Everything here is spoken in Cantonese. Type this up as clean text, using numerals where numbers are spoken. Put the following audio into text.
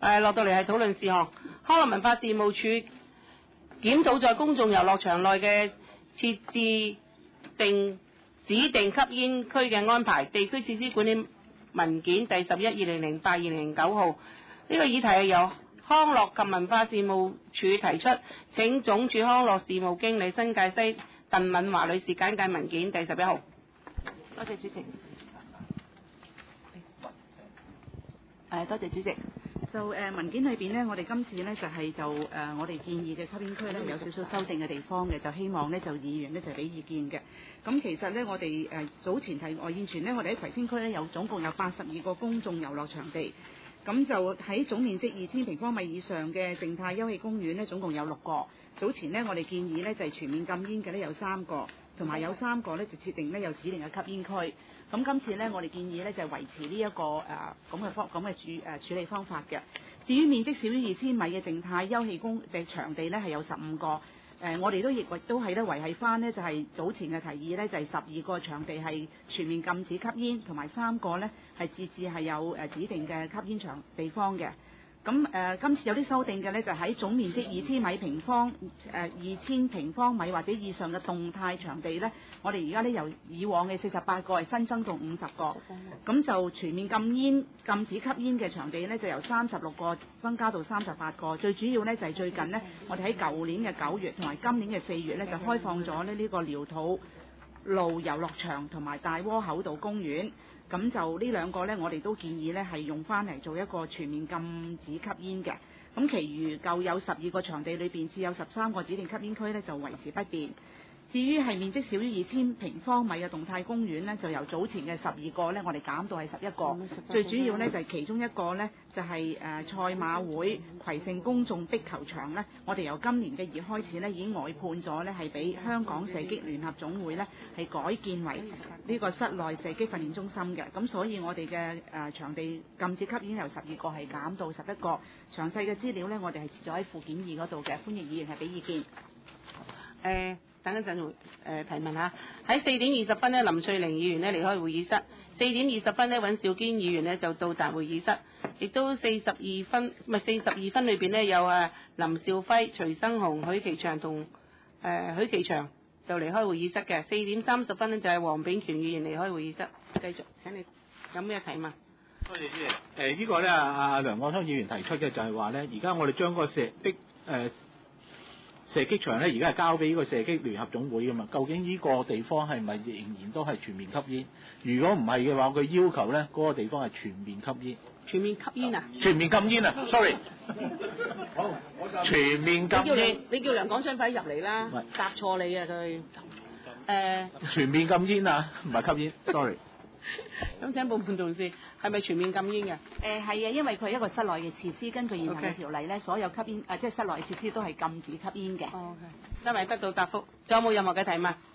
落到嚟係討論事項。康樂文化事務處檢討在公眾遊樂場內嘅設置指定吸煙區嘅安排，地區設施管理文件第11/2008-2009號。呢個議題係由康樂及文化事務處提出，請總署康樂事務經理新界西鄧敏華女士簡介文件第11號。多謝主席。 多謝主席。文件裏邊呢，我哋今次呢我哋建議嘅吸煙區呢有少少修訂嘅地方嘅，就希望呢議員呢就俾意見嘅。咁其實呢，我哋早前提現存呢，我哋喺葵青區呢總共有82個公眾遊樂場地，咁就喺總面積2000平方米以上嘅靜態休憩公園呢，總共有6個。早前呢，我哋建議呢全面禁煙嘅呢有3個。同埋有3個呢就設定呢有指定嘅吸煙區。咁今次呢，我哋建議呢就維持呢一個處理方法嘅。至於面積少於2000米嘅靜態休憩場地呢，係有15個。我哋亦都係維繫翻呢，就係早前嘅提議呢，就係12個場地係全面禁止吸煙，同埋3個呢係設置係有指定嘅吸煙場地方嘅。咁今次有啲修訂嘅呢，就喺總面積2000平方米或者以上嘅動態場地呢，我哋而家呢由以往嘅48個係新增到50個，咁就全面禁止吸煙嘅場地呢，就由36個增加到38個。最主要呢，就係最近呢，我哋喺舊年嘅9月同埋今年嘅4月呢，就開放咗呢個寮土路遊樂場同埋大窩口道公園。咁就呢2個呢，我哋都建議呢係用翻嚟做一個全面禁止吸煙嘅。咁其餘舊有12個場地裏邊，只有13個指定吸煙區呢，就維持不變。至於係面積少於2000平方米嘅動態公園呢，就由早前嘅12個呢，我哋減到係11個。最主要呢，就係其中一個呢，就係賽馬會葵盛公眾壁球場呢，我哋由今年嘅2月開始呢，已經外判咗呢，係俾香港射擊聯合總會呢，係改建為呢個室內射擊訓練中心嘅。咁所以我哋嘅場地禁止吸煙由12個係減到11個。詳細嘅資料呢，我哋係設咗喺附件2嗰度嘅，歡迎議員係俾意見。 等一陣提問下。喺4點20分呢，林翠玲議員呢離開會議室。4點20分呢，尹兆堅議員呢就到達會議室。亦都42分裏邊呢，有林兆輝、徐生雄、許其祥同許其祥就離開會議室嘅。4點30分呢，就係黃炳權議員離開會議室。繼續請你有咩提問？ 多謝主席。呢個呢，阿梁國昌議員提出嘅就係話呢，而家我哋將個射擊場呢，而家係交俾呢個射擊聯合總會噶嘛？究竟呢個地方係咪仍然都係全面吸煙？如果唔係嘅話，佢要求呢嗰個地方係全面吸煙。 全面吸煙啊？ 全面禁煙啊 ！sorry。好，全面禁煙。 你叫梁廣昌快入嚟啦！答錯你啊佢。 全面禁煙啊，唔係吸煙 ，sorry。 咁請部門同事係咪全面禁煙嘅？ 係啊，因為佢係一個室內嘅設施，根據現行嘅條例咧，所有吸煙即係室內設施都係禁止吸煙嘅。 因為得到答覆，仲有冇任何嘅提問？